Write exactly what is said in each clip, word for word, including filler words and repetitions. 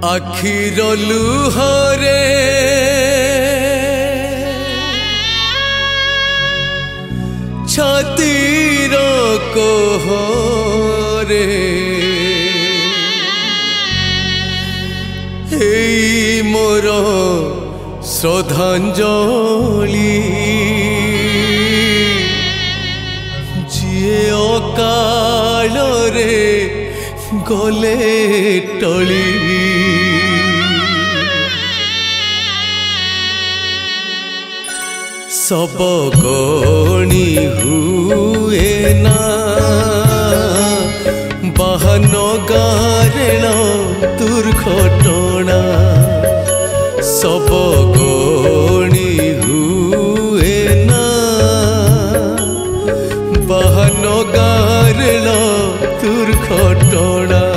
आखिर लुहरे छातीर कोहरे हेई मोर श्रद्धांजलि जिए अकाल रे गले टली सब गणी हुए ना बाहन गारेण दुर्घटना सब गणी हुए ना बाहन गारेण दुर्घटना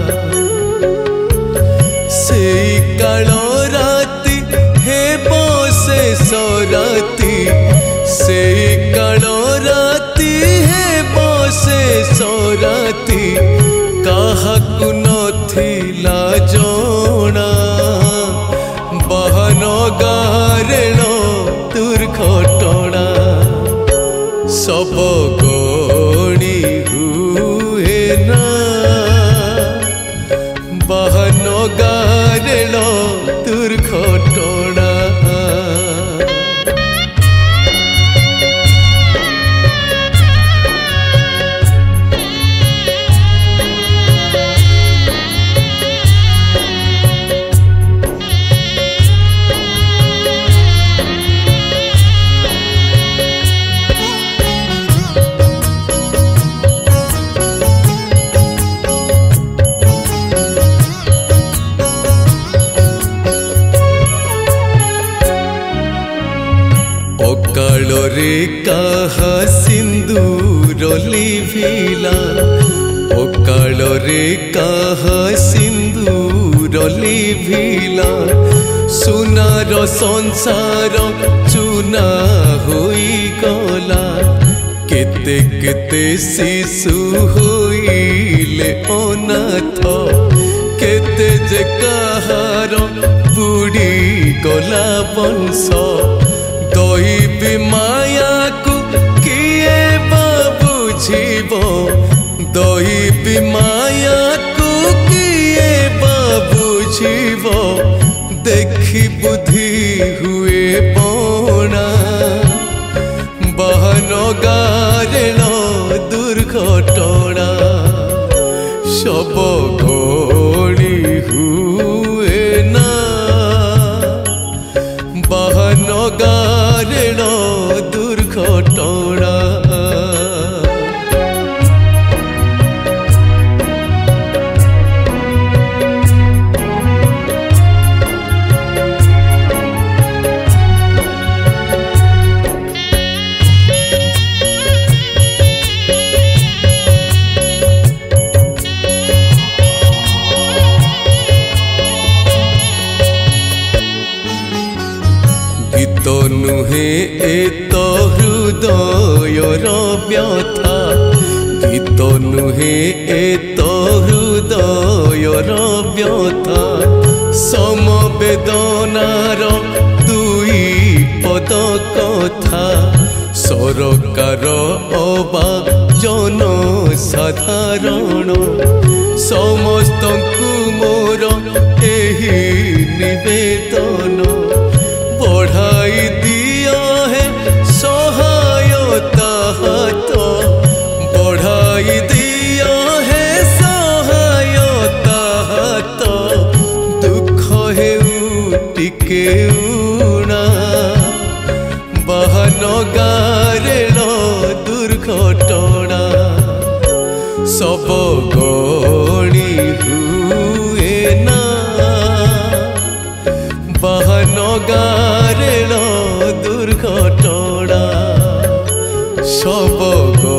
से काल राति हे बसे सराती से काल राति हे बसे सराती काहाकु नथिला जणा बहन गारेण दुर्घटना सब गणी हुए ना बहन गारेण दुर्घटना अकाल रे कहा सिंदूर लिभिला अकाल रे कहा सिंदूर लिभिला सुनार संसार चुना होई गला केते केते शिशु होइले अनाथ केते जे कहार बुढ़ी गला वंश दैवी माया को किए बुझीब दैवी माया को किए बुझीब देखी बुद्धि हुए बणा बहन गारेण दुर्घटना सब गणी हुए ना बहन गारेण दुर्घटना गीत नुहे एत हृदयर व्यथा गीत नुहे एत हृदयर व्यथा समवेदनार दुई पद कथा सरकार अबा जन साधारण समस्तंकु मोर एही निवेदन बढ़ाई दिया है सहायता हाथ बढ़ाई दिया है सहायता हाथ दुख है टिके उना बहन गारेण दुर्घटना सब गणी हुए ना बहन गारेण दुर्घटना सब